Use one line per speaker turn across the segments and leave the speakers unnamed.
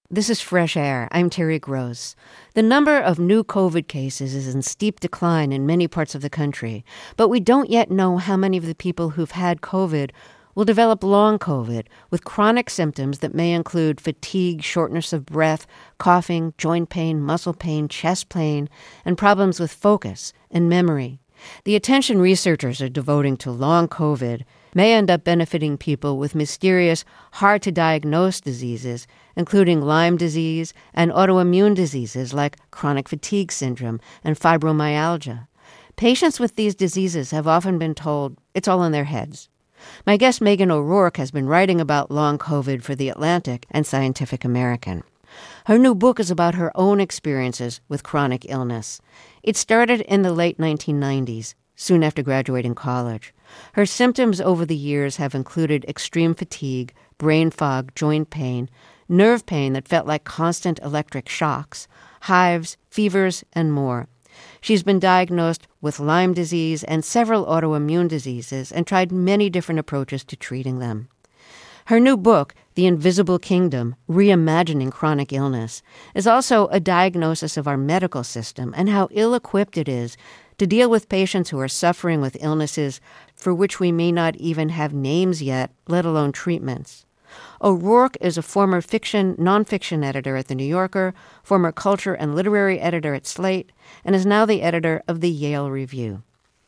This is Fresh Air. I'm Terry Gross. The number of new COVID cases is in steep decline in many parts of the country, but we don't yet know how many of the people who've had COVID will develop long COVID with chronic symptoms that may include fatigue, shortness of breath, coughing, joint pain, muscle pain, chest pain, and problems with focus and memory. The attention researchers are devoting to long COVID may end up benefiting people with mysterious, hard-to-diagnose diseases, including Lyme disease and autoimmune diseases like chronic fatigue syndrome and fibromyalgia. Patients with these diseases have often been told it's all in their heads. My guest Megan O'Rourke has been writing about long COVID for The Atlantic and Scientific American. Her new book is about her own experiences with chronic illness. It started in the late 1990s, soon after graduating college. Her symptoms over the years have included extreme fatigue, brain fog, joint pain, nerve pain that felt like constant electric shocks, hives, fevers, and more. She's been diagnosed with Lyme disease and several autoimmune diseases and tried many different approaches to treating them. Her new book, The Invisible Kingdom, Reimagining Chronic Illness, is also a diagnosis of our medical system and how ill-equipped it is to deal with patients who are suffering with illnesses for which we may not even have names yet, let alone treatments. O'Rourke is a former nonfiction editor at The New Yorker, former culture and literary editor at Slate, and is now the editor of the Yale Review.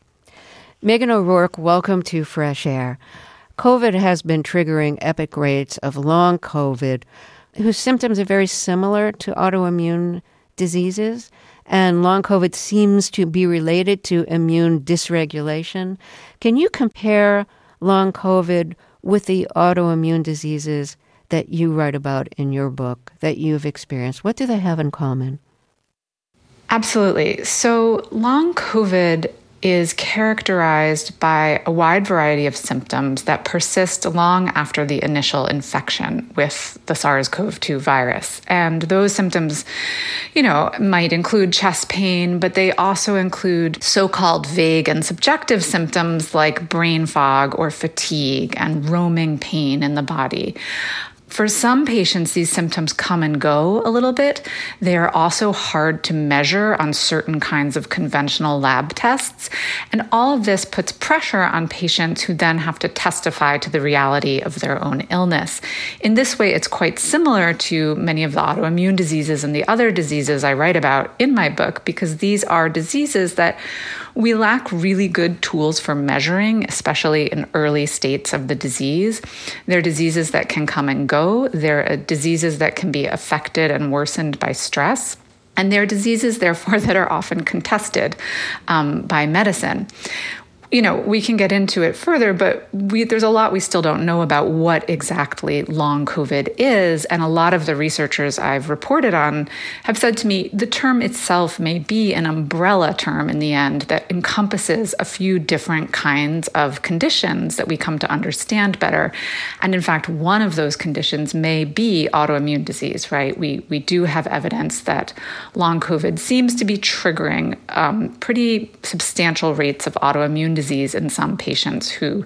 Megan O'Rourke, welcome to Fresh Air. COVID has been triggering epic rates of long COVID, whose symptoms are very similar to autoimmune diseases, and long COVID seems to be related to immune dysregulation. Can you compare long COVID with the autoimmune diseases that you write about in your book that you've experienced? What do they have in common?
Absolutely. So long COVID is characterized by a wide variety of symptoms that persist long after the initial infection with the SARS-CoV-2 virus. And those symptoms, might include chest pain, but they also include so-called vague and subjective symptoms like brain fog or fatigue and roaming pain in the body. For some patients, these symptoms come and go a little bit. They are also hard to measure on certain kinds of conventional lab tests. And all of this puts pressure on patients who then have to testify to the reality of their own illness. In this way, it's quite similar to many of the autoimmune diseases and the other diseases I write about in my book, because these are diseases that we lack really good tools for measuring, especially in early states of the disease. They're diseases that can come and go. They're diseases that can be affected and worsened by stress. And they're diseases, therefore, that are often contested by medicine. We can get into it further, but there's a lot we still don't know about what exactly long COVID is. And a lot of the researchers I've reported on have said to me, the term itself may be an umbrella term in the end that encompasses a few different kinds of conditions that we come to understand better. And in fact, one of those conditions may be autoimmune disease, right? We do have evidence that long COVID seems to be triggering pretty substantial rates of autoimmune disease in some patients who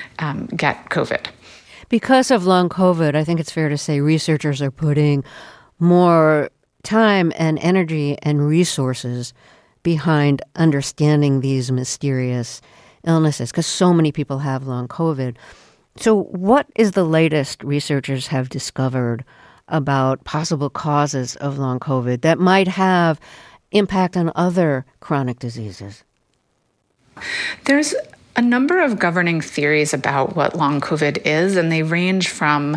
get COVID.
Because of long COVID, I think it's fair to say researchers are putting more time and energy and resources behind understanding these mysterious illnesses, because so many people have long COVID. So what is the latest researchers have discovered about possible causes of long COVID that might have impact on other chronic diseases?
There's a number of governing theories about what long COVID is, and they range from,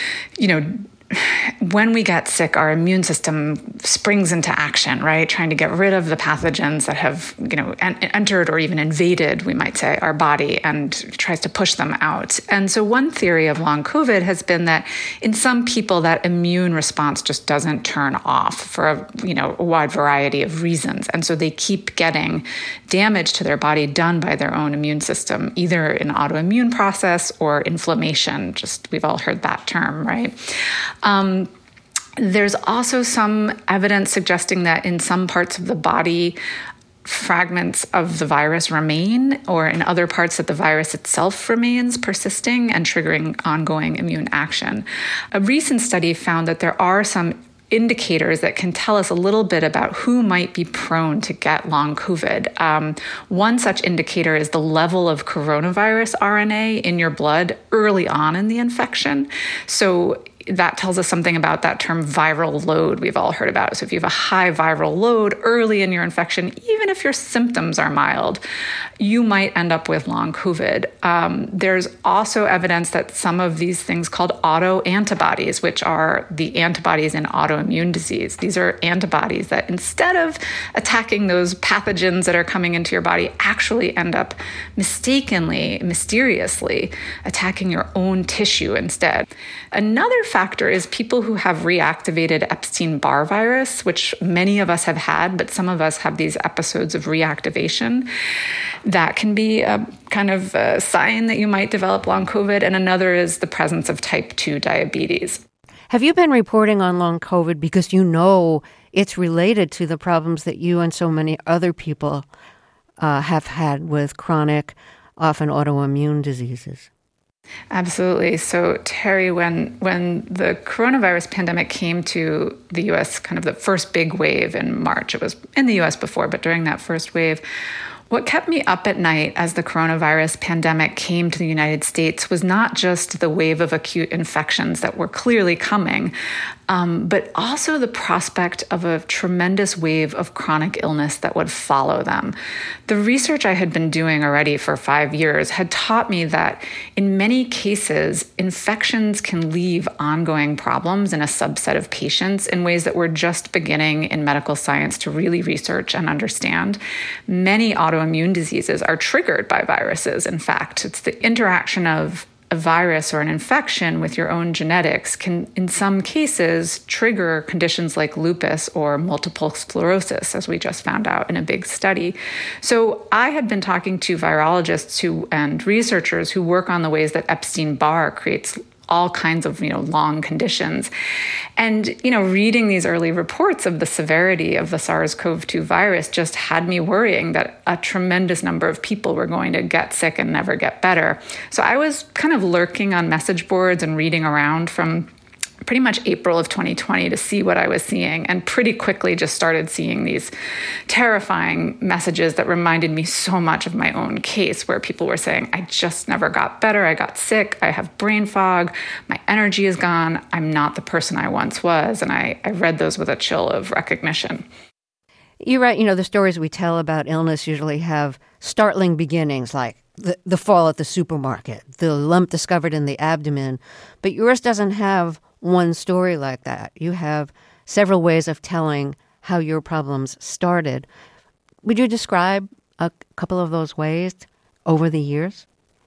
when we get sick, our immune system springs into action, right? Trying to get rid of the pathogens that have, entered or even invaded, we might say, our body, and tries to push them out. And so one theory of long COVID has been that in some people, that immune response just doesn't turn off for a wide variety of reasons. And so they keep getting damage to their body done by their own immune system, either an autoimmune process or inflammation. Just, we've all heard that term, right? There's also some evidence suggesting that in some parts of the body, fragments of the virus remain, or in other parts that the virus itself remains persisting and triggering ongoing immune action. A recent study found that there are some indicators that can tell us a little bit about who might be prone to get long COVID. One such indicator is the level of coronavirus RNA in your blood early on in the infection. So that tells us something about that term viral load we've all heard about. So if you have a high viral load early in your infection, even if your symptoms are mild, you might end up with long COVID. There's also evidence that some of these things called autoantibodies, which are the antibodies in autoimmune disease, these are antibodies that instead of attacking those pathogens that are coming into your body, actually end up mistakenly, mysteriously attacking your own tissue instead. Another factor is people who have reactivated Epstein-Barr virus, which many of us have had, but some of us have these episodes of reactivation. That can be a kind of a sign that you might develop long COVID. And another is the presence of type 2 diabetes.
Have you been reporting on long COVID because you know it's related to the problems that you and so many other people have had with chronic, often autoimmune diseases?
Absolutely. So, Terry, when the coronavirus pandemic came to the U.S., kind of the first big wave in March, it was in the U.S. before, but during that first wave, what kept me up at night as the coronavirus pandemic came to the United States was not just the wave of acute infections that were clearly coming, but also the prospect of a tremendous wave of chronic illness that would follow them. The research I had been doing already for 5 years had taught me that in many cases, infections can leave ongoing problems in a subset of patients in ways that we're just beginning in medical science to really research and understand. Many autoimmune diseases are triggered by viruses. In fact, it's the interaction of a virus or an infection with your own genetics can, in some cases, trigger conditions like lupus or multiple sclerosis, as we just found out in a big study. So I had been talking to virologists and researchers who work on the ways that Epstein-Barr creates all kinds of, long conditions. And, reading these early reports of the severity of the SARS-CoV-2 virus just had me worrying that a tremendous number of people were going to get sick and never get better. So I was kind of lurking on message boards and reading around from pretty much April of 2020 to see what I was seeing, and pretty quickly just started seeing these terrifying messages that reminded me so much of my own case, where people were saying, I just never got better, I got sick, I have brain fog, my energy is gone, I'm not the person I once was. And I read those with a chill of recognition.
You're right, the stories we tell about illness usually have startling beginnings, like the fall at the supermarket, the lump discovered in the abdomen, but yours doesn't have one story like that. You have several ways of telling how your problems started. Would you describe a couple of those ways over the years?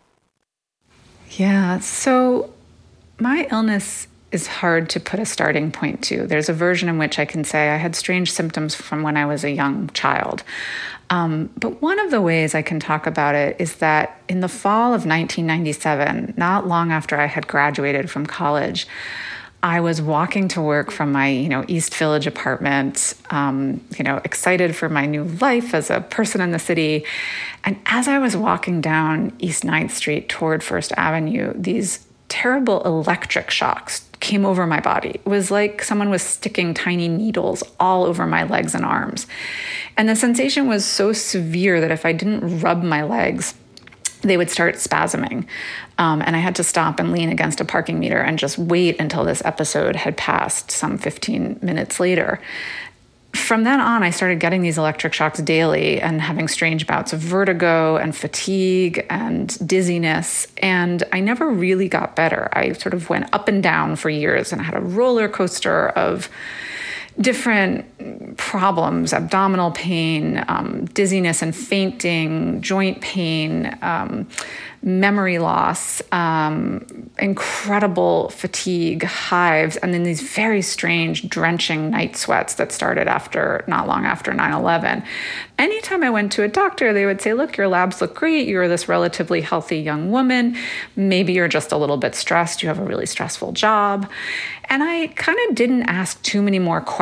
Yeah, so my illness is hard to put a starting point to. There's a version in which I can say I had strange symptoms from when I was a young child. But one of the ways I can talk about it is that in the fall of 1997, not long after I had graduated from college, I was walking to work from my, East Village apartment, excited for my new life as a person in the city. And as I was walking down East 9th Street toward First Avenue, these terrible electric shocks came over my body. It was like someone was sticking tiny needles all over my legs and arms. And the sensation was so severe that if I didn't rub my legs, they would start spasming. And I had to stop and lean against a parking meter and just wait until this episode had passed some 15 minutes later. From then on, I started getting these electric shocks daily and having strange bouts of vertigo and fatigue and dizziness. And I never really got better. I sort of went up and down for years and had a roller coaster of different problems: abdominal pain, dizziness and fainting, joint pain, memory loss, incredible fatigue, hives, and then these very strange drenching night sweats that started not long after 9/11. Anytime I went to a doctor, they would say, look, your labs look great. You're this relatively healthy young woman. Maybe you're just a little bit stressed. You have a really stressful job. And I kind of didn't ask too many more questions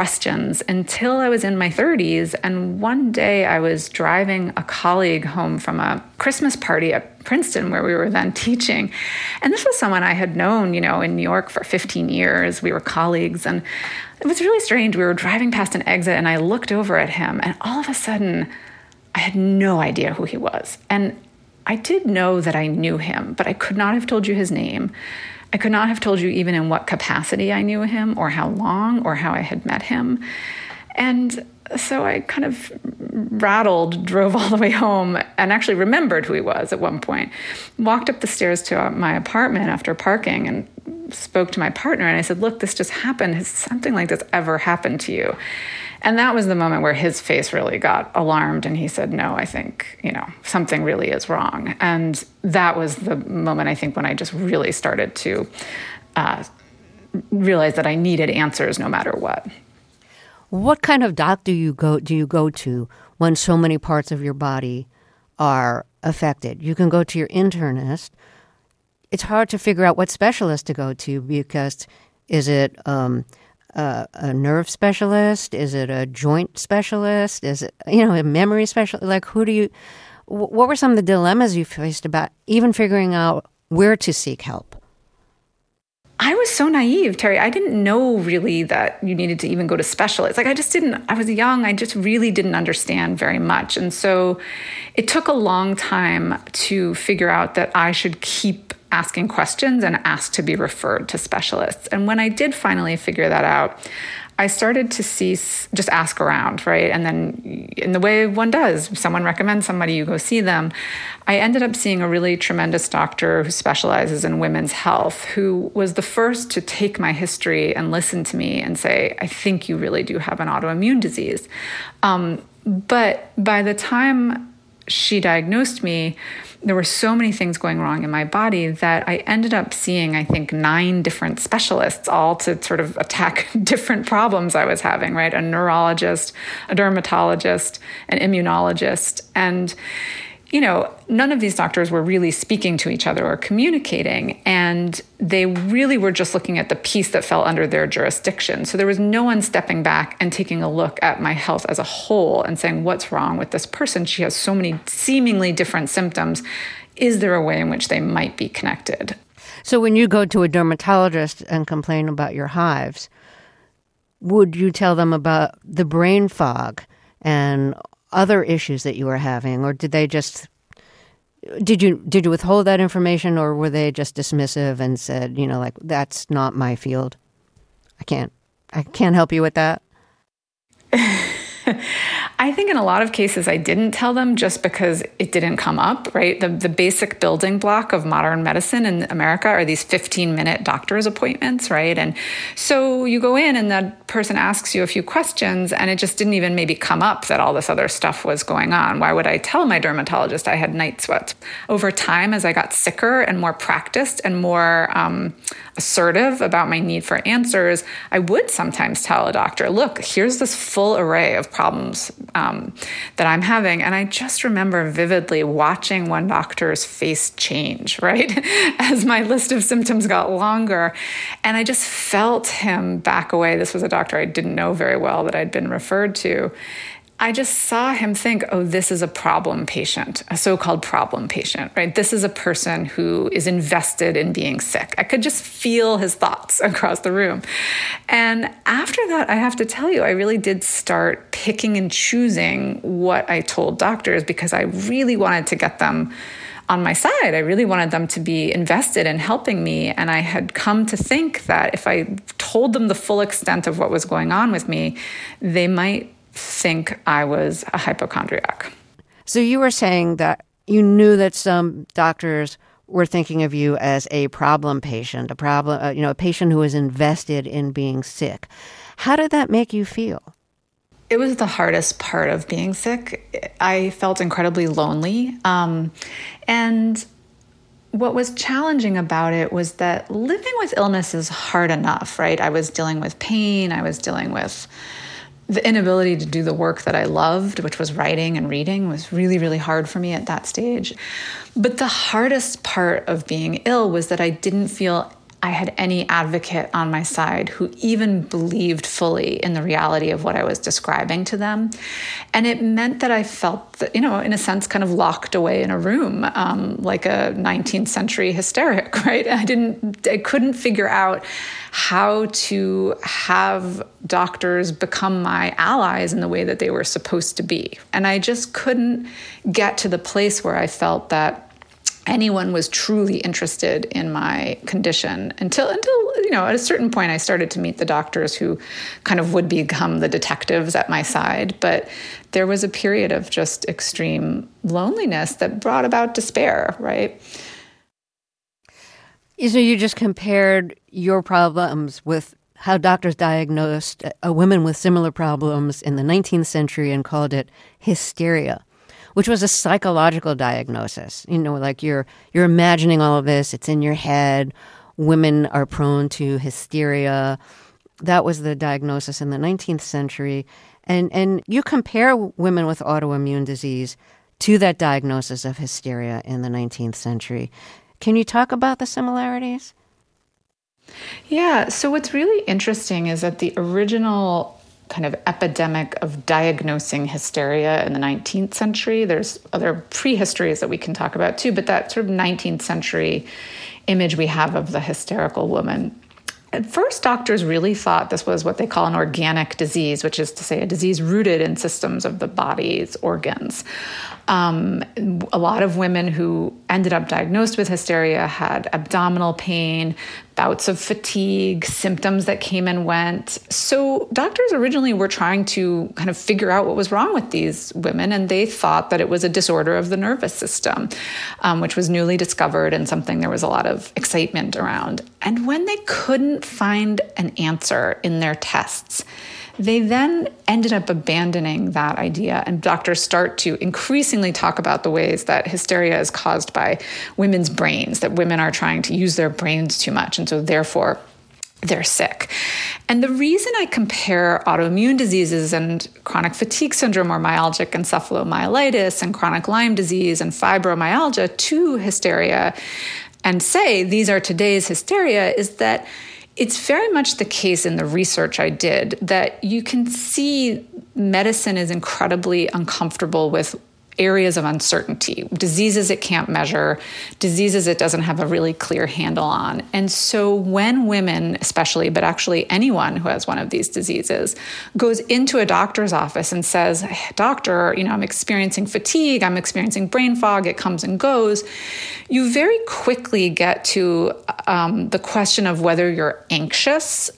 questions until I was in my 30s. And one day I was driving a colleague home from a Christmas party at Princeton where we were then teaching. And this was someone I had known, in New York for 15 years. We were colleagues. And it was really strange. We were driving past an exit and I looked over at him and all of a sudden I had no idea who he was. And I did know that I knew him, but I could not have told you his name. I could not have told you even in what capacity I knew him or how long or how I had met him. And so I kind of rattled, drove all the way home and actually remembered who he was at one point. Walked up the stairs to my apartment after parking and spoke to my partner. And I said, look, this just happened. Has something like this ever happened to you? And that was the moment where his face really got alarmed. And he said, no, I think, something really is wrong. And that was the moment, I think, when I just really started to realize that I needed answers no matter what.
What kind of doctor do you go to when so many parts of your body are affected? You can go to your internist. It's hard to figure out what specialist to go to because is it a nerve specialist? Is it a joint specialist? Is it, a memory specialist? Like, what were some of the dilemmas you faced about even figuring out where to seek help?
I was so naive, Terry. I didn't know really that you needed to even go to specialists. I was young. I just really didn't understand very much. And so it took a long time to figure out that I should keep asking questions and ask to be referred to specialists. And when I did finally figure that out, I started to just ask around, right? And then in the way one does, someone recommends somebody, you go see them. I ended up seeing a really tremendous doctor who specializes in women's health, who was the first to take my history and listen to me and say, I think you really do have an autoimmune disease. But by the time she diagnosed me, there were so many things going wrong in my body that I ended up seeing, I think, 9 different specialists, all to sort of attack different problems I was having, right? A neurologist, a dermatologist, an immunologist. And, none of these doctors were really speaking to each other or communicating. And they really were just looking at the piece that fell under their jurisdiction. So there was no one stepping back and taking a look at my health as a whole and saying, what's wrong with this person? She has so many seemingly different symptoms. Is there a way in which they might be connected?
So when you go to a dermatologist and complain about your hives, would you tell them about the brain fog and other issues that you were having, or did you withhold that information, or were they just dismissive and said, that's not my field? I can't help you with that?
I think in a lot of cases I didn't tell them just because it didn't come up, right? The basic building block of modern medicine in America are these 15-minute doctor's appointments, right? And so you go in and that person asks you a few questions and it just didn't even maybe come up that all this other stuff was going on. Why would I tell my dermatologist I had night sweats? Over time, as I got sicker and more practiced and more assertive about my need for answers, I would sometimes tell a doctor, look, here's this full array of problems that I'm having. And I just remember vividly watching one doctor's face change, right? As my list of symptoms got longer. And I just felt him back away. This was a doctor I didn't know very well that I'd been referred to. I just saw him think, oh, this is a problem patient, a so-called problem patient, right? This is a person who is invested in being sick. I could just feel his thoughts across the room. And after that, I have to tell you, I really did start picking and choosing what I told doctors because I really wanted to get them on my side. I really wanted them to be invested in helping me. And I had come to think that if I told them the full extent of what was going on with me, they might think I was a hypochondriac.
So you were saying that you knew that some doctors were thinking of you as a problem patient, a patient who is invested in being sick. How did that make you feel?
It was the hardest part of being sick. I felt incredibly lonely. And what was challenging about it was that living with illness is hard enough, right? I was dealing with pain. I was dealing with the inability to do the work that I loved, which was writing and reading, was really, really hard for me at that stage. But the hardest part of being ill was that I didn't feel I had any advocate on my side who even believed fully in the reality of what I was describing to them. And it meant that I felt that, in a sense, kind of locked away in a room, like a 19th century hysteric, right? I couldn't figure out how to have doctors become my allies in the way that they were supposed to be. And I just couldn't get to the place where I felt that anyone was truly interested in my condition until at a certain point I started to meet the doctors who kind of would become the detectives at my side. But there was a period of just extreme loneliness that brought about despair, right?
So you just compared your problems with how doctors diagnosed women with similar problems in the 19th century and called it hysteria, which was a psychological diagnosis. Like you're imagining all of this, it's in your head. Women are prone to hysteria. That was the diagnosis in the 19th century. And you compare women with autoimmune disease to that diagnosis of hysteria in the 19th century. Can you talk about the similarities?
Yeah, so what's really interesting is that the original kind of epidemic of diagnosing hysteria in the 19th century, there's other prehistories that we can talk about too, but that sort of 19th century image we have of the hysterical woman. At first, doctors really thought this was what they call an organic disease, which is to say a disease rooted in systems of the body's organs. A lot of women who ended up diagnosed with hysteria had abdominal pain, bouts of fatigue, symptoms that came and went. So doctors originally were trying to kind of figure out what was wrong with these women, and they thought that it was a disorder of the nervous system, which was newly discovered and something there was a lot of excitement around. And when they couldn't find an answer in their tests, they then ended up abandoning that idea, and doctors start to increasingly talk about the ways that hysteria is caused by women's brains, that women are trying to use their brains too much, and so therefore they're sick. And the reason I compare autoimmune diseases and chronic fatigue syndrome or myalgic encephalomyelitis and chronic Lyme disease and fibromyalgia to hysteria and say these are today's hysteria is that it's very much the case in the research I did that you can see medicine is incredibly uncomfortable with areas of uncertainty, diseases it can't measure, diseases it doesn't have a really clear handle on. And so when women, especially, but actually anyone who has one of these diseases, goes into a doctor's office and says, hey, doctor, I'm experiencing fatigue, I'm experiencing brain fog, it comes and goes, you very quickly get to the question of whether you're anxious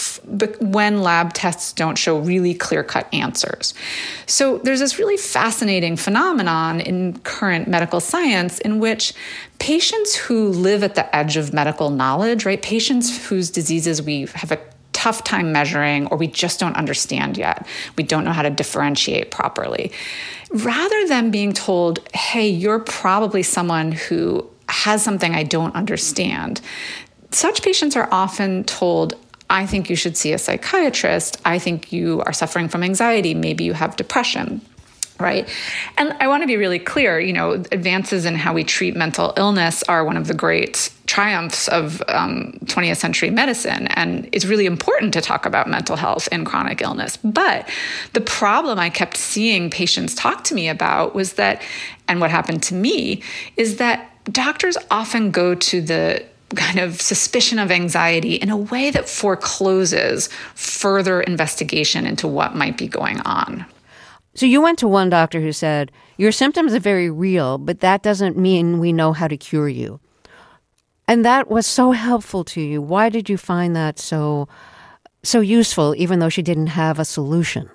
when lab tests don't show really clear-cut answers. So there's this really fascinating phenomenon in current medical science in which patients who live at the edge of medical knowledge, right, patients whose diseases we have a tough time measuring or we just don't understand yet, we don't know how to differentiate properly, rather than being told, hey, you're probably someone who has something I don't understand, such patients are often told, I think you should see a psychiatrist. I think you are suffering from anxiety. Maybe you have depression, right? And I want to be really clear, advances in how we treat mental illness are one of the great triumphs of 20th century medicine. And it's really important to talk about mental health and chronic illness. But the problem I kept seeing patients talk to me about was that, and what happened to me, is that doctors often go to the kind of suspicion of anxiety in a way that forecloses further investigation into what might be going on.
So you went to one doctor who said, your symptoms are very real, but that doesn't mean we know how to cure you. And that was so helpful to you. Why did you find that so useful, even though she didn't have a solution?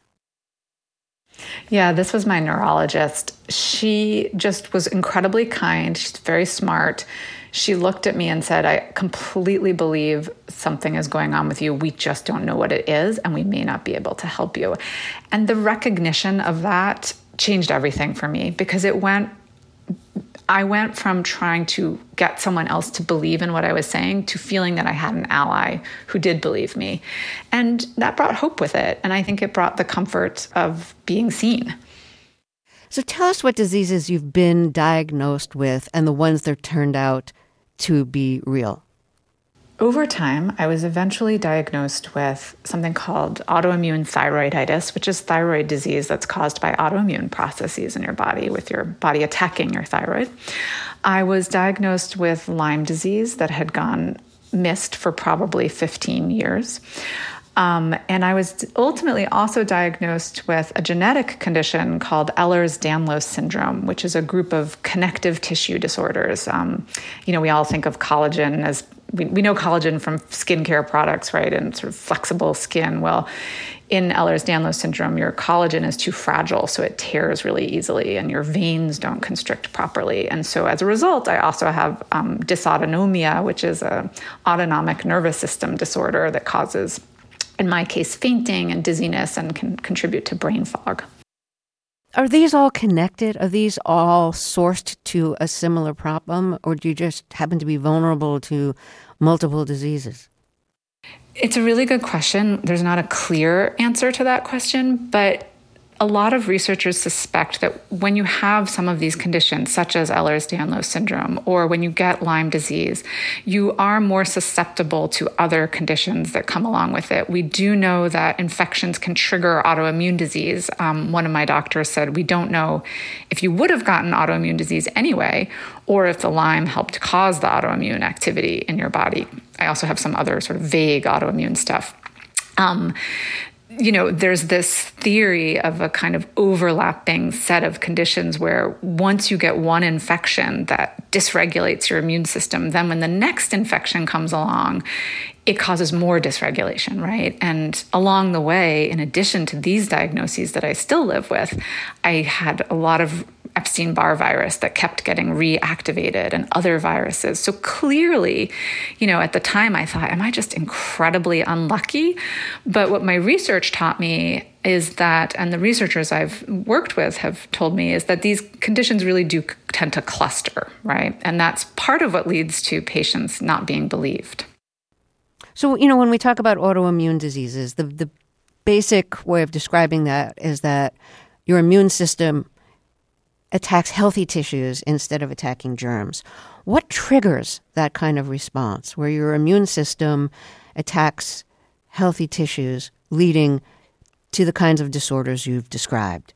Yeah, this was my neurologist. She just was incredibly kind. She's very smart. She looked at me and said, I completely believe something is going on with you. We just don't know what it is, and we may not be able to help you. And the recognition of that changed everything for me because I went from trying to get someone else to believe in what I was saying to feeling that I had an ally who did believe me. And that brought hope with it. And I think it brought the comfort of being seen.
So tell us what diseases you've been diagnosed with and the ones that turned out to be real.
Over time, I was eventually diagnosed with something called autoimmune thyroiditis, which is thyroid disease that's caused by autoimmune processes in your body, with your body attacking your thyroid. I was diagnosed with Lyme disease that had gone missed for probably 15 years. And I was ultimately also diagnosed with a genetic condition called Ehlers-Danlos syndrome, which is a group of connective tissue disorders. We all think of collagen as, we know collagen from skincare products, right? And sort of flexible skin. Well, in Ehlers-Danlos syndrome, your collagen is too fragile, so it tears really easily, and your veins don't constrict properly. And so as a result, I also have dysautonomia, which is an autonomic nervous system disorder that causes, in my case, fainting and dizziness, and can contribute to brain fog.
Are these all connected? Are these all sourced to a similar problem, or do you just happen to be vulnerable to multiple diseases?
It's a really good question. There's not a clear answer to that question, but a lot of researchers suspect that when you have some of these conditions, such as Ehlers-Danlos syndrome, or when you get Lyme disease, you are more susceptible to other conditions that come along with it. We do know that infections can trigger autoimmune disease. One of my doctors said, we don't know if you would have gotten autoimmune disease anyway, or if the Lyme helped cause the autoimmune activity in your body. I also have some other sort of vague autoimmune stuff. There's this theory of a kind of overlapping set of conditions where once you get one infection that dysregulates your immune system, then when the next infection comes along, it causes more dysregulation, right? And along the way, in addition to these diagnoses that I still live with, I had a lot of Epstein-Barr virus that kept getting reactivated, and other viruses. So clearly, at the time I thought, am I just incredibly unlucky? But what my research taught me is that, and the researchers I've worked with have told me, is that these conditions really do tend to cluster, right? And that's part of what leads to patients not being believed.
So, when we talk about autoimmune diseases, the basic way of describing that is that your immune system attacks healthy tissues instead of attacking germs. What triggers that kind of response where your immune system attacks healthy tissues, leading to the kinds of disorders you've described?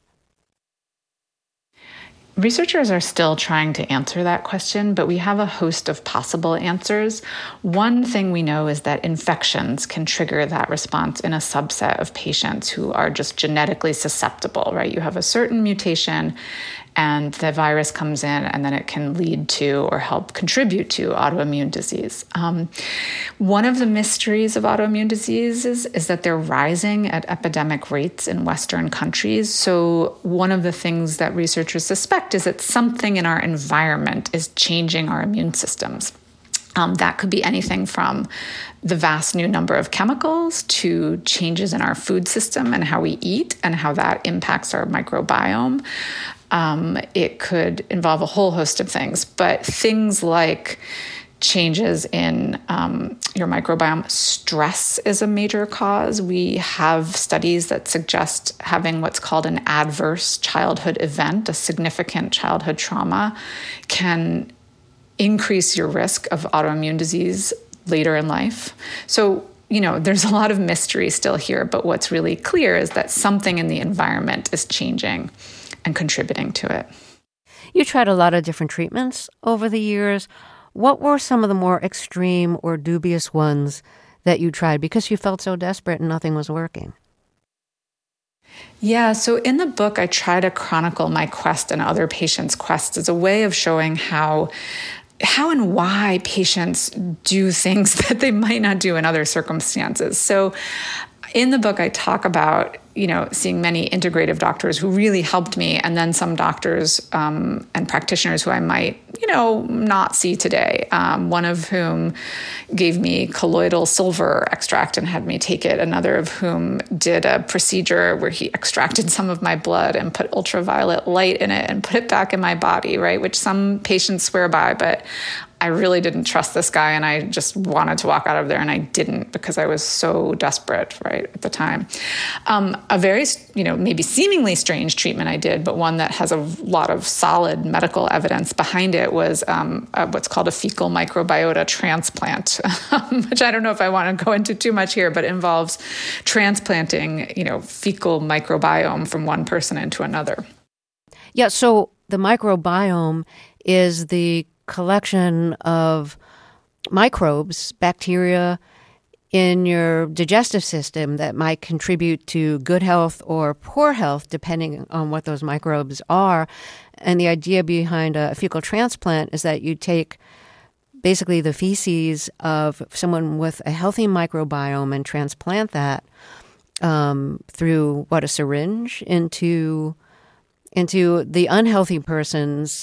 Researchers are still trying to answer that question, but we have a host of possible answers. One thing we know is that infections can trigger that response in a subset of patients who are just genetically susceptible, right? You have a certain mutation and the virus comes in, and then it can lead to or help contribute to autoimmune disease. One of the mysteries of autoimmune diseases is that they're rising at epidemic rates in Western countries. So one of the things that researchers suspect is that something in our environment is changing our immune systems. That could be anything from the vast new number of chemicals to changes in our food system and how we eat and how that impacts our microbiome. It could involve a whole host of things, but things like changes in your microbiome. Stress is a major cause. We have studies that suggest having what's called an adverse childhood event, a significant childhood trauma, can increase your risk of autoimmune disease later in life. So, there's a lot of mystery still here, but what's really clear is that something in the environment is changing and contributing to it.
You tried a lot of different treatments over the years. What were some of the more extreme or dubious ones that you tried because you felt so desperate and nothing was working?
Yeah, so in the book, I try to chronicle my quest and other patients' quests as a way of showing how and why patients do things that they might not do in other circumstances. So in the book, I talk about, seeing many integrative doctors who really helped me, and then some doctors and practitioners who I might, not see today. One of whom gave me colloidal silver extract and had me take it. Another of whom did a procedure where he extracted some of my blood and put ultraviolet light in it and put it back in my body, right? Which some patients swear by, but I really didn't trust this guy, and I just wanted to walk out of there, and I didn't because I was so desperate, right, at the time. A very, maybe seemingly strange treatment I did, but one that has a lot of solid medical evidence behind it was what's called a fecal microbiota transplant, which I don't know if I want to go into too much here, but it involves transplanting, fecal microbiome from one person into another.
Yeah, so the microbiome is the collection of microbes, bacteria in your digestive system that might contribute to good health or poor health, depending on what those microbes are. And the idea behind a fecal transplant is that you take basically the feces of someone with a healthy microbiome and transplant that through a syringe into the unhealthy person's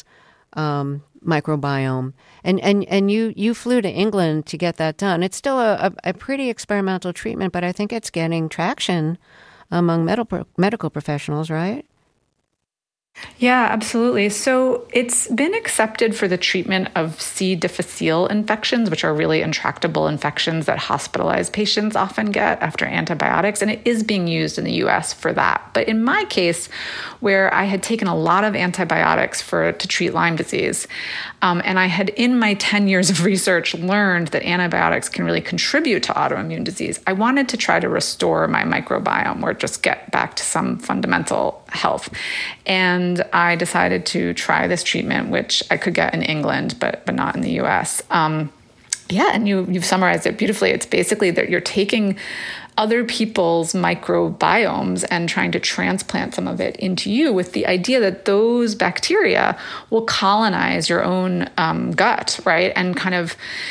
microbiome. And you flew to England to get that done. It's still a pretty experimental treatment, but I think it's getting traction among medical professionals, right?
Yeah, absolutely. So it's been accepted for the treatment of C. difficile infections, which are really intractable infections that hospitalized patients often get after antibiotics. And it is being used in the US for that. But in my case, where I had taken a lot of antibiotics to treat Lyme disease, and I had, in my 10 years of research, learned that antibiotics can really contribute to autoimmune disease, I wanted to try to restore my microbiome or just get back to some fundamental health. And I decided to try this treatment, which I could get in England, but not in the US. And you've summarized it beautifully. It's basically that you're taking other people's microbiomes and trying to transplant some of it into you with the idea that those bacteria will colonize your own gut, right? And kind of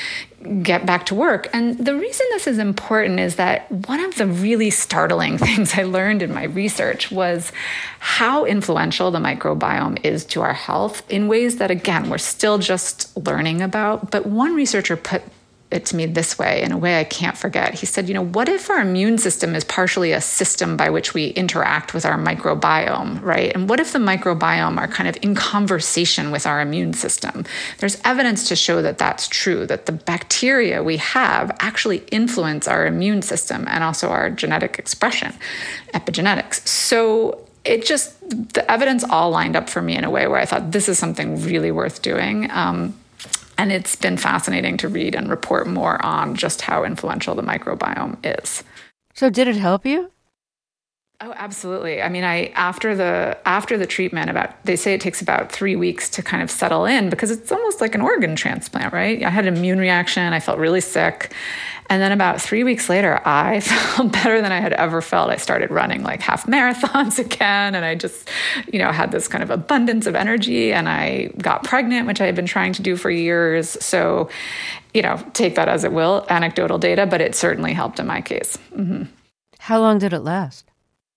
get back to work. And the reason this is important is that one of the really startling things I learned in my research was how influential the microbiome is to our health in ways that, again, we're still just learning about. But one researcher put it to me this way, in a way I can't forget. He said, what if our immune system is partially a system by which we interact with our microbiome, right? And what if the microbiome are kind of in conversation with our immune system? There's evidence to show that that's true, that the bacteria we have actually influence our immune system and also our genetic expression, epigenetics. So the evidence all lined up for me in a way where I thought this is something really worth doing. And it's been fascinating to read and report more on just how influential the microbiome is.
So did it help you?
Oh, absolutely. I mean, after the treatment, they say it takes about 3 weeks to kind of settle in because it's almost like an organ transplant, right? I had an immune reaction. I felt really sick. And then about 3 weeks later, I felt better than I had ever felt. I started running like half marathons again. And I just, had this kind of abundance of energy, and I got pregnant, which I had been trying to do for years. So, take that as it will, anecdotal data, but it certainly helped in my case. Mm-hmm.
How long did it last?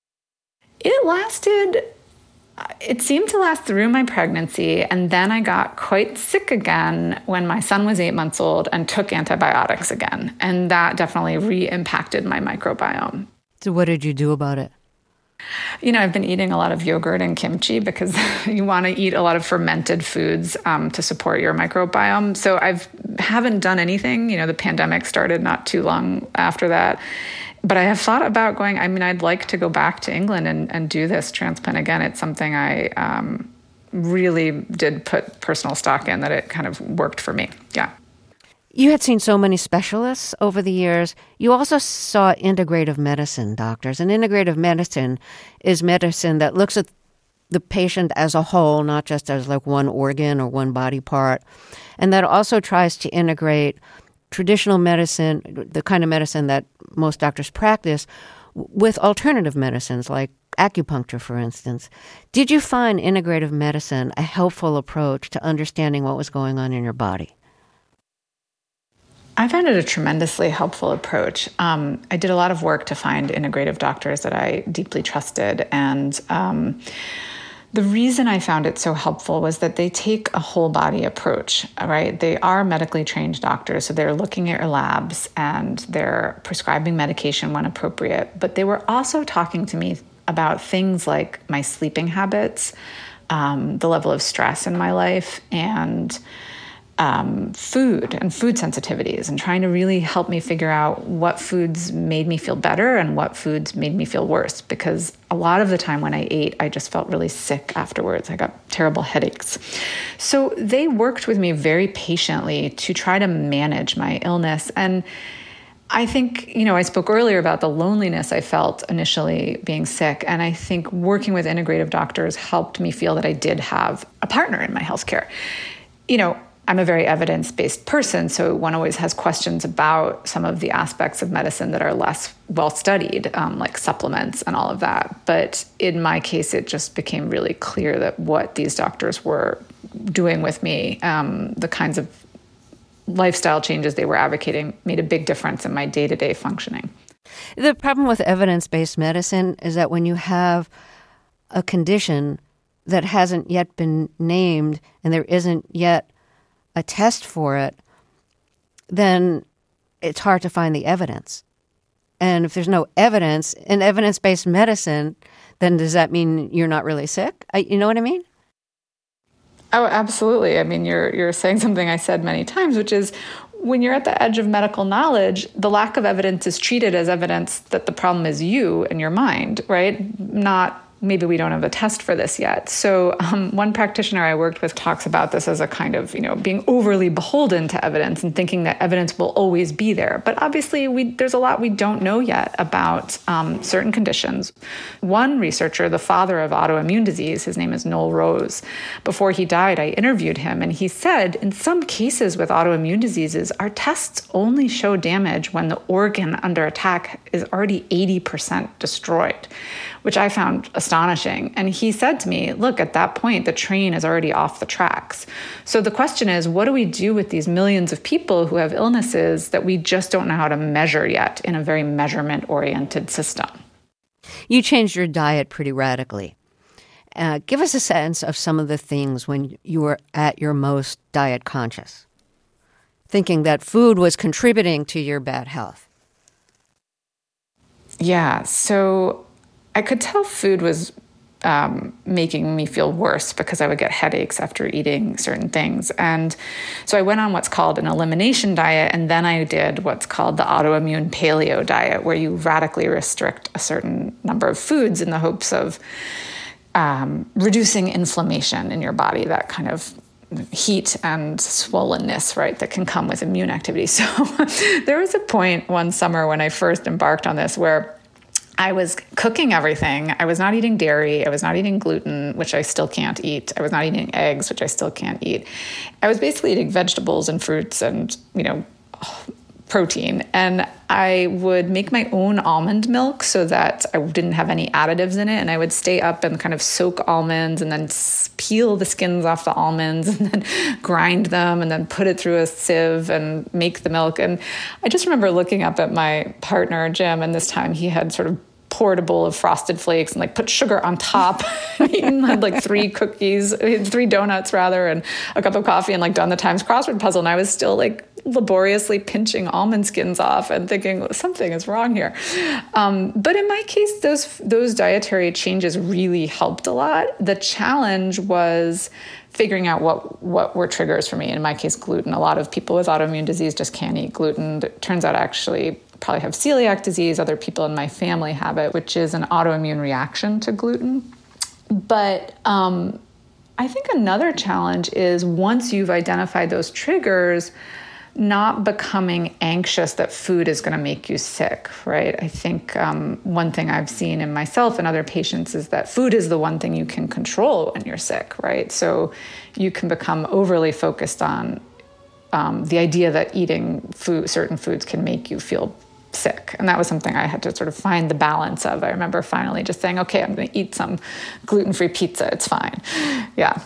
It seemed to last through my pregnancy, and then I got quite sick again when my son was 8 months old and took antibiotics again. And that definitely re-impacted my microbiome.
So what did you do about it?
I've been eating a lot of yogurt and kimchi because you want to eat a lot of fermented foods to support your microbiome. So I haven't done anything. The pandemic started not too long after that. But I have thought about going. I'd like to go back to England and do this transplant again. It's something I really did put personal stock in, that it kind of worked for me. Yeah.
You had seen so many specialists over the years. You also saw integrative medicine doctors. And integrative medicine is medicine that looks at the patient as a whole, not just as like one organ or one body part. And that also tries to integrate traditional medicine, the kind of medicine that most doctors practice, with alternative medicines like acupuncture, for instance. Did you find integrative medicine a helpful approach to understanding what was going on in your body?
I found it a tremendously helpful approach. I did a lot of work to find integrative doctors that I deeply trusted, and the reason I found it so helpful was that they take a whole body approach, right? They are medically trained doctors, so they're looking at your labs and they're prescribing medication when appropriate. But they were also talking to me about things like my sleeping habits, the level of stress in my life, and food and food sensitivities, and trying to really help me figure out what foods made me feel better and what foods made me feel worse. Because a lot of the time when I ate, I just felt really sick afterwards. I got terrible headaches. So they worked with me very patiently to try to manage my illness. And I think, I spoke earlier about the loneliness I felt initially being sick. And I think working with integrative doctors helped me feel that I did have a partner in my healthcare. I'm a very evidence-based person, so one always has questions about some of the aspects of medicine that are less well-studied, like supplements and all of that. But in my case, it just became really clear that what these doctors were doing with me, the kinds of lifestyle changes they were advocating, made a big difference in my day-to-day functioning.
The problem with evidence-based medicine is that when you have a condition that hasn't yet been named and there isn't yet a test for it, then it's hard to find the evidence. And if there's no evidence in evidence-based medicine, then does that mean you're not really sick? You know what I mean?
Oh, absolutely. I mean, you're saying something I said many times, which is when you're at the edge of medical knowledge, the lack of evidence is treated as evidence that the problem is you and your mind, right? Not maybe we don't have a test for this yet. So one practitioner I worked with talks about this as a kind of, being overly beholden to evidence and thinking that evidence will always be there. But obviously, there's a lot we don't know yet about certain conditions. One researcher, the father of autoimmune disease, his name is Noel Rose. Before he died, I interviewed him, and he said, in some cases with autoimmune diseases, our tests only show damage when the organ under attack is already 80% destroyed, which I found astonishing. And he said to me, look, at that point, the train is already off the tracks. So the question is, what do we do with these millions of people who have illnesses that we just don't know how to measure yet in a very measurement-oriented system?
You changed your diet pretty radically. Give us a sense of some of the things when you were at your most diet conscious, thinking that food was contributing to your bad health.
Yeah, so I could tell food was making me feel worse because I would get headaches after eating certain things. And so I went on what's called an elimination diet, and then I did what's called the autoimmune paleo diet, where you radically restrict a certain number of foods in the hopes of reducing inflammation in your body, that kind of heat and swollenness, right, that can come with immune activity. So there was a point one summer when I first embarked on this where I was cooking everything. I was not eating dairy. I was not eating gluten, which I still can't eat. I was not eating eggs, which I still can't eat. I was basically eating vegetables and fruits and, protein. And I would make my own almond milk so that I didn't have any additives in it. And I would stay up and kind of soak almonds and then peel the skins off the almonds and then grind them and then put it through a sieve and make the milk. And I just remember looking up at my partner, Jim, and this time he had sort of poured a bowl of Frosted Flakes and put sugar on top, eaten had 3 cookies, 3 donuts rather, and a cup of coffee and done the Times crossword puzzle. And I was still laboriously pinching almond skins off and thinking something is wrong here. But in my case, those dietary changes really helped a lot. The challenge was figuring out what were triggers for me. In my case, gluten. A lot of people with autoimmune disease just can't eat gluten. It turns out I actually probably have celiac disease. Other people in my family have it, which is an autoimmune reaction to gluten. But I think another challenge is once you've identified those triggers, not becoming anxious that food is going to make you sick, right? I think one thing I've seen in myself and other patients is that food is the one thing you can control when you're sick, right? So you can become overly focused on the idea that eating certain foods can make you feel sick. And that was something I had to sort of find the balance of. I remember finally just saying, okay, I'm going to eat some gluten-free pizza. It's fine. Yeah.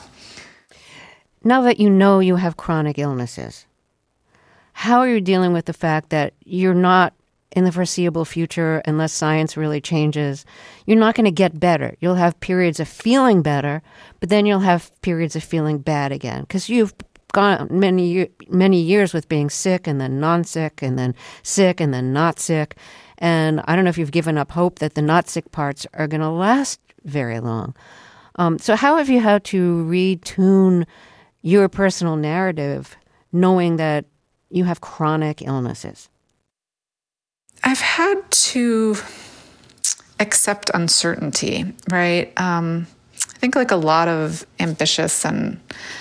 Now that you know you have chronic illnesses, how are you dealing with the fact that you're not in the foreseeable future, unless science really changes, you're not going to get better. You'll have periods of feeling better, but then you'll have periods of feeling bad again because you've gone many years with being sick and then non-sick and then sick and then not sick. And I don't know if you've given up hope that the not sick parts are going to last very long. So how have you had to retune your personal narrative knowing that you have chronic illnesses?
I've had to accept uncertainty, right? I think like a lot of ambitious and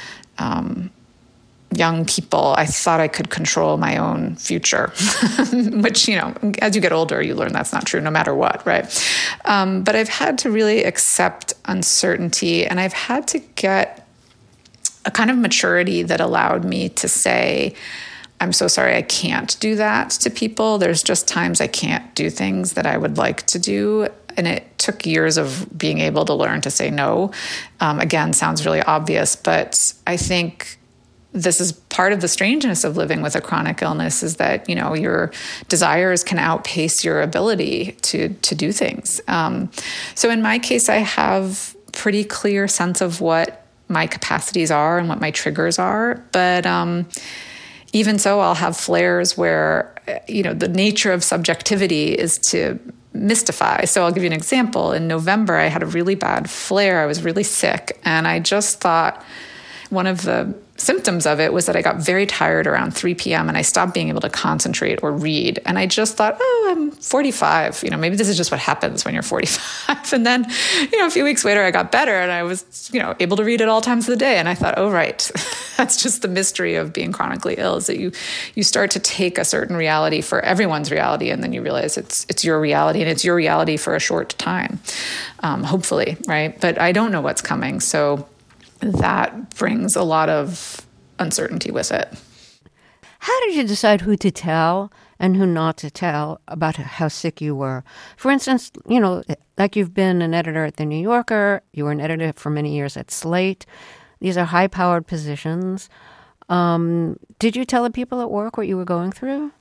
young people, I thought I could control my own future, which, as you get older, you learn that's not true no matter what, right? But I've had to really accept uncertainty, and I've had to get a kind of maturity that allowed me to say, I'm so sorry, I can't do that to people. There's just times I can't do things that I would like to do. And it took years of being able to learn to say no. Again, sounds really obvious, but I think this is part of the strangeness of living with a chronic illness is that, your desires can outpace your ability to do things. So in my case, I have pretty clear sense of what my capacities are and what my triggers are. But even so, I'll have flares where, the nature of subjectivity is to mystify. So I'll give you an example. In November, I had a really bad flare. I was really sick. And I just thought one of the symptoms of it was that I got very tired around 3 p.m. and I stopped being able to concentrate or read. And I just thought, I'm 45. Maybe this is just what happens when you're 45. And then, a few weeks later, I got better and I was, able to read at all times of the day. And I thought, right, that's just the mystery of being chronically ill, is that you start to take a certain reality for everyone's reality, and then you realize it's your reality, and it's your reality for a short time, hopefully, right? But I don't know what's coming. So that brings a lot of uncertainty with it.
How did you decide who to tell and who not to tell about how sick you were? For instance, like you've been an editor at The New Yorker, you were an editor for many years at Slate. These are high-powered positions. Did you tell the people at work what you were going through?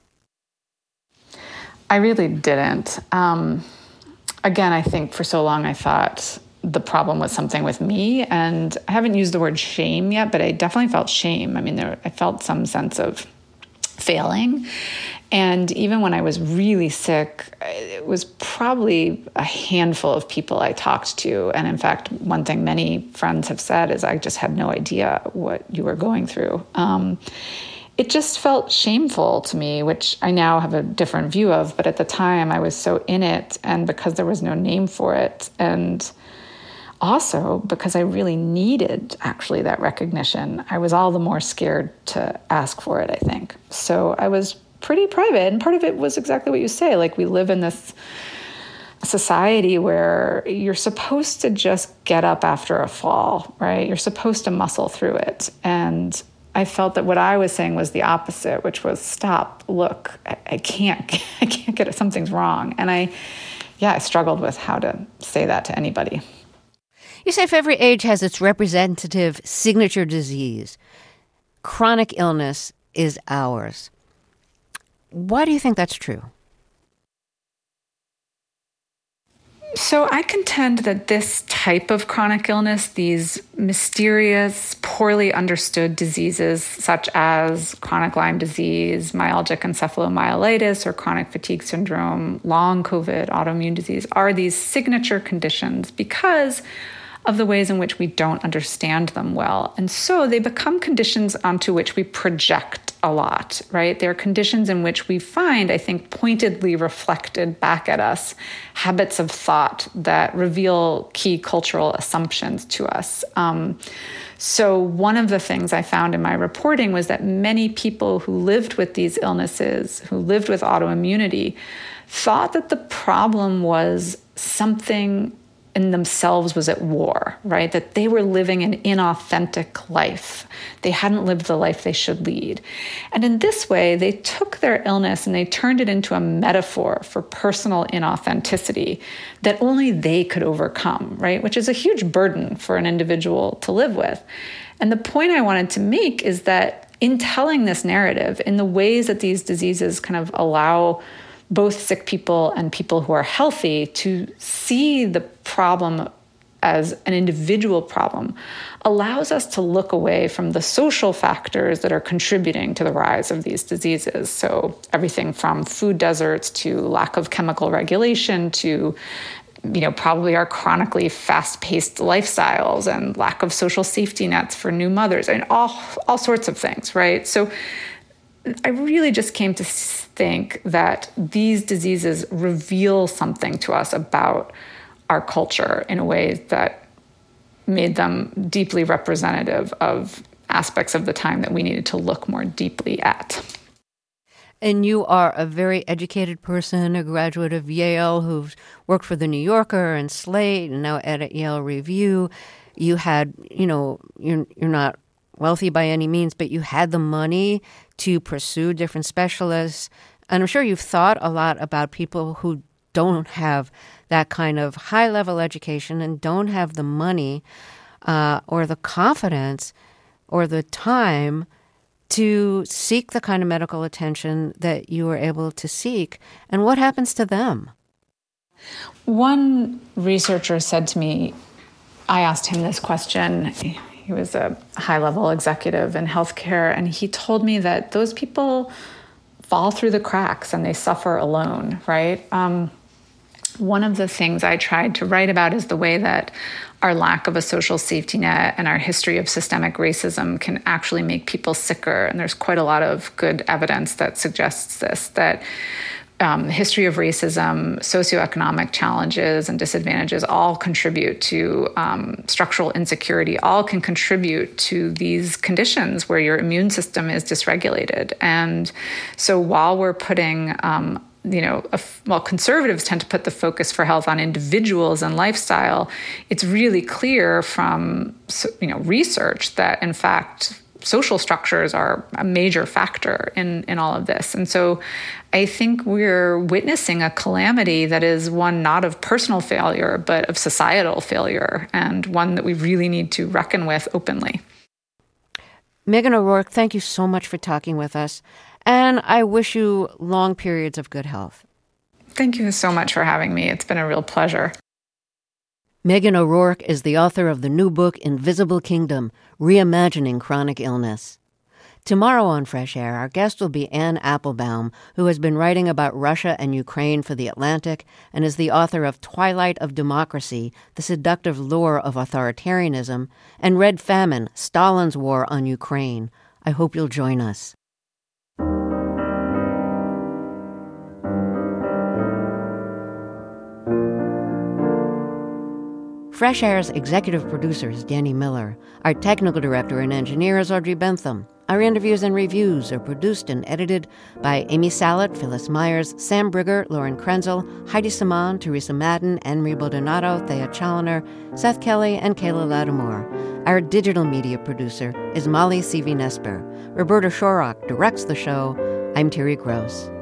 I really didn't. Again, I think for so long I thought the problem was something with me. And I haven't used the word shame yet, but I definitely felt shame. I felt some sense of failing. And even when I was really sick, it was probably a handful of people I talked to. And in fact, one thing many friends have said is I just had no idea what you were going through. It just felt shameful to me, which I now have a different view of. But at the time, I was so in it, and because there was no name for it, and also because I really needed actually that recognition, I was all the more scared to ask for it, I think. So I was pretty private, and part of it was exactly what you say. Like, we live in this society where you're supposed to just get up after a fall, right? You're supposed to muscle through it. And I felt that what I was saying was the opposite, which was stop, look, I can't get it, something's wrong. And I struggled with how to say that to anybody.
You say if every age has its representative signature disease, chronic illness is ours. Why do you think that's true?
So I contend that this type of chronic illness, these mysterious, poorly understood diseases such as chronic Lyme disease, myalgic encephalomyelitis, or chronic fatigue syndrome, long COVID, autoimmune disease, are these signature conditions because of the ways in which we don't understand them well. And so they become conditions onto which we project a lot, right? They're conditions in which we find, I think, pointedly reflected back at us habits of thought that reveal key cultural assumptions to us. So one of the things I found in my reporting was that many people who lived with these illnesses, who lived with autoimmunity, thought that the problem was something in themselves was at war, right? That they were living an inauthentic life. They hadn't lived the life they should lead. And in this way, they took their illness and they turned it into a metaphor for personal inauthenticity that only they could overcome, right? Which is a huge burden for an individual to live with. And the point I wanted to make is that in telling this narrative, in the ways that these diseases kind of allow both sick people and people who are healthy to see the problem as an individual problem, allows us to look away from the social factors that are contributing to the rise of these diseases. So everything from food deserts to lack of chemical regulation to probably our chronically fast-paced lifestyles and lack of social safety nets for new mothers, and all sorts of things, right? So I really just came to think that these diseases reveal something to us about our culture in a way that made them deeply representative of aspects of the time that we needed to look more deeply at.
And you are a very educated person, a graduate of Yale who's worked for The New Yorker and Slate and now edit Yale Review. You had, you're not wealthy by any means, but you had the money to pursue different specialists. And I'm sure you've thought a lot about people who don't have that kind of high-level education and don't have the money or the confidence or the time to seek the kind of medical attention that you were able to seek. And what happens to them?
One researcher said to me, I asked him this question. He was a high-level executive in healthcare, and he told me that those people fall through the cracks and they suffer alone, right? One of the things I tried to write about is the way that our lack of a social safety net and our history of systemic racism can actually make people sicker. And there's quite a lot of good evidence that suggests this, that the history of racism, socioeconomic challenges and disadvantages all contribute to structural insecurity, all can contribute to these conditions where your immune system is dysregulated. And so while we're putting conservatives tend to put the focus for health on individuals and lifestyle, it's really clear from research that, in fact, social structures are a major factor in all of this. And so I think we're witnessing a calamity that is one not of personal failure, but of societal failure, and one that we really need to reckon with openly.
Meghan O'Rourke, thank you so much for talking with us. And I wish you long periods of good health.
Thank you so much for having me. It's been a real pleasure.
Meghan O'Rourke is the author of the new book, Invisible Kingdom, Reimagining Chronic Illness. Tomorrow on Fresh Air, our guest will be Anne Applebaum, who has been writing about Russia and Ukraine for The Atlantic and is the author of Twilight of Democracy, The Seductive Lure of Authoritarianism, and Red Famine, Stalin's War on Ukraine. I hope you'll join us. Fresh Air's executive producer is Danny Miller. Our technical director and engineer is Audrey Bentham. Our interviews and reviews are produced and edited by Amy Salet, Phyllis Myers, Sam Brigger, Lauren Krenzel, Heidi Saman, Teresa Madden, Enri Baldonado, Thea Challoner, Seth Kelly, and Kayla Lattimore. Our digital media producer is Molly Seavey-Nesper. Roberta Shorrock directs the show. I'm Terry Gross.